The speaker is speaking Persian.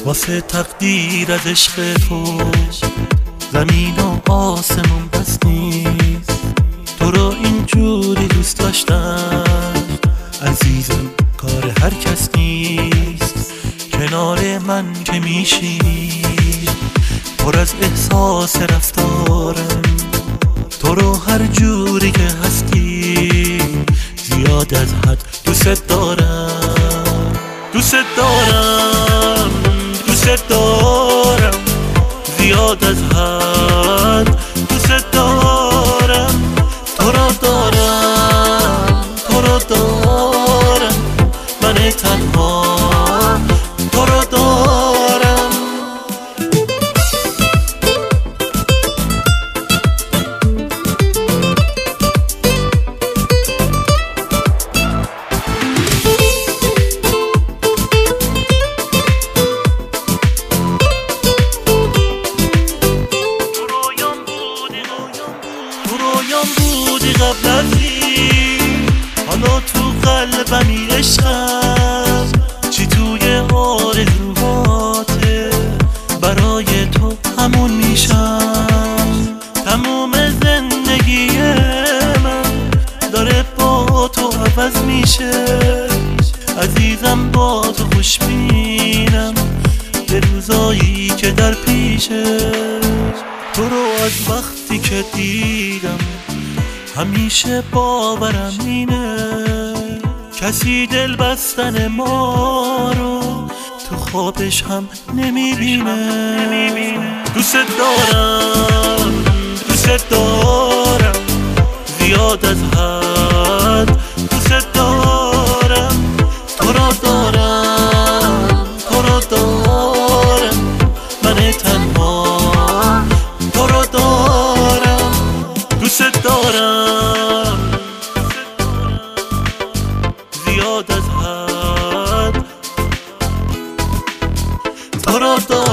واسه تقدیر از عشق تو زمین و آسمون بس نیست. تو رو اینجوری دوست داشتم عزیزم کار هر کس نیست. کنار من که میشینی پر از احساس رفتارم، تو رو هر جوری که هستی زیاد از حد دوست دارم. دوست دارم دوست دارم زیاد از حد دوست دارم. تو رو دارم تو رو دارم من تنها تو رو دارم. بودی قبل از این، حالا تو قلبمی عشقم، چی توی آرزوهاته برای تو همون میشم. تموم زندگی من داره با تو عوض میشه، عزیزم با تو خوشبینم به روزایی که در پیشه. تو رو از وقتی که دیدم همیشه باورم اینه، کسی دل بستن ما رو تو خوابش هم نمیبینه. دوست دارم دوست دارم زیاد از حد دوست دارم. تو رو دارم تو رو دارم من تنها تو رو دارم. دوست دارم زیاد از حد تو رو دارم.